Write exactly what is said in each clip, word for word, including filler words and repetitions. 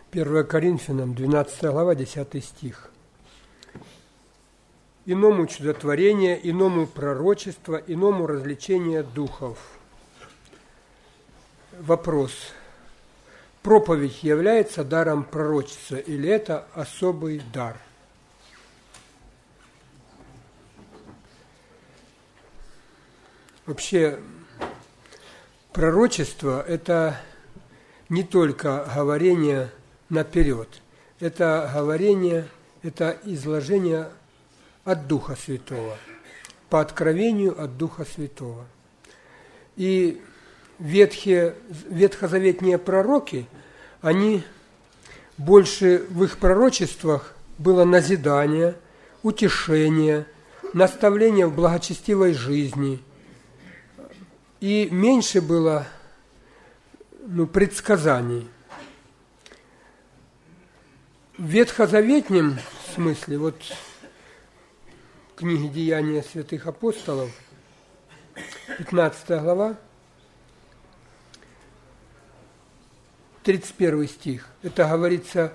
первое Коринфянам, двенадцатая глава, десятый стих. Иному чудотворение, иному пророчество, иному развлечение духов. Вопрос. Проповедь является даром пророчества или это особый дар? Вообще, пророчество – это не только говорение наперед, это говорение, это изложение от Духа Святого, по откровению от Духа Святого. И ветхие, ветхозаветные пророки, они больше в их пророчествах было назидание, утешение, наставление в благочестивой жизни, и меньше было ну, предсказаний. В ветхозаветнем смысле, вот в книге «Деяния святых апостолов», пятнадцатая глава, тридцать первый стих, это говорится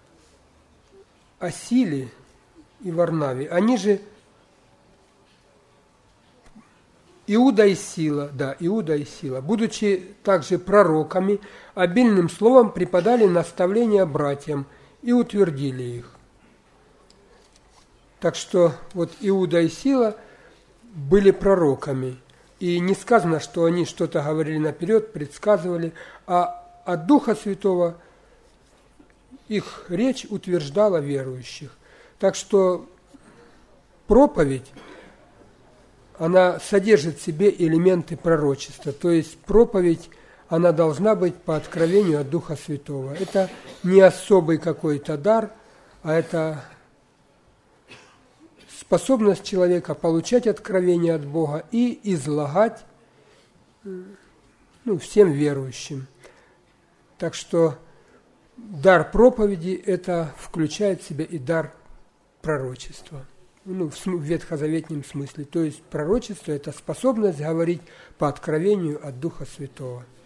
о Силе и Варнаве. Они же Иуда и Сила, да, Иуда и Сила, будучи также пророками, обильным словом преподали наставления братьям и утвердили их. Так что вот Иуда и Сила были пророками. И не сказано, что они что-то говорили наперед, предсказывали, а от Духа Святого их речь утверждала верующих. Так что проповедь, она содержит в себе элементы пророчества. То есть проповедь, она должна быть по откровению от Духа Святого. Это не особый какой-то дар, а это способность человека получать откровение от Бога и излагать ну, всем верующим. Так что дар проповеди – это включает в себя и дар пророчества. Ну, в ветхозаветном смысле. То есть пророчество – это способность говорить по откровению от Духа Святого.